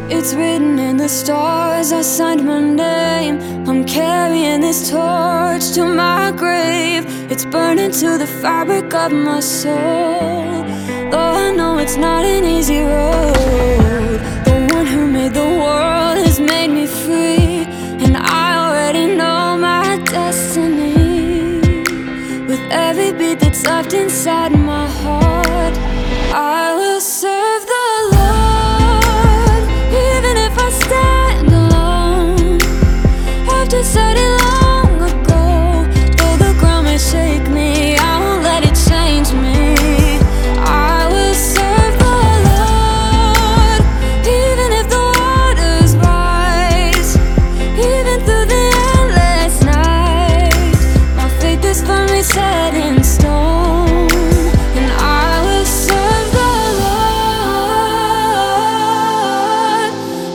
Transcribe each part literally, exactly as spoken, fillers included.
It's written in the stars, I signed my name. I'm carrying this torch to my grave. It's burning to the fabric of my soul. Though I know it's not an easy road, the one who made the world has made me free. And I already know my destiny. With every beat that's left inside my heart, I will serve the Lord, even if I stand alone. I've decided long ago, though the ground may shake me, I won't let it change me. I will serve the Lord, even if the waters rise, even through the endless night. My faith is firmly set in stone, and I will serve the Lord.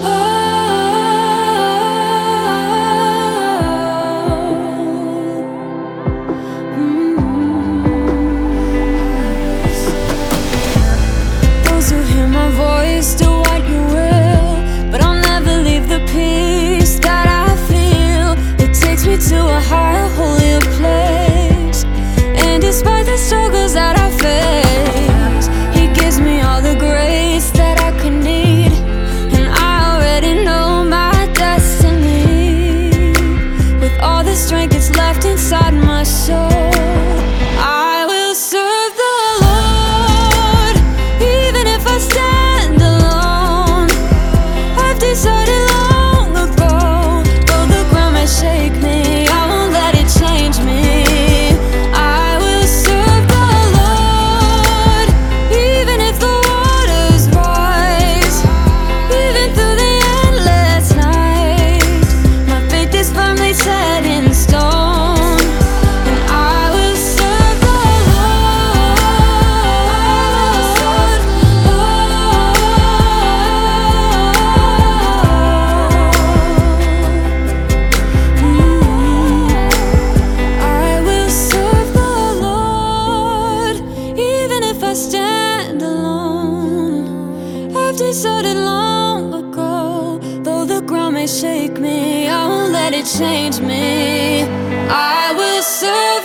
Those who hear my voice, do what you will, but I'll never leave the peace that I feel. It takes me to a higher, holier place. And despite the struggles that I face, He gives me all the grace that I could need. And I already know my destiny. With all the strength that's left inside my soul, I will serve the Lord, even if I stand alone. I've decided long ago, though the ground may shake me, I won't let it change me. I will serve the Lord, even if the waters rise, even through the endless night. My faith is firmly set in stone, and I will serve the Lord. I will serve the Lord, even if I stand alone. I've decided long ago, though the ground may shake me, I won't let it change me. I will serve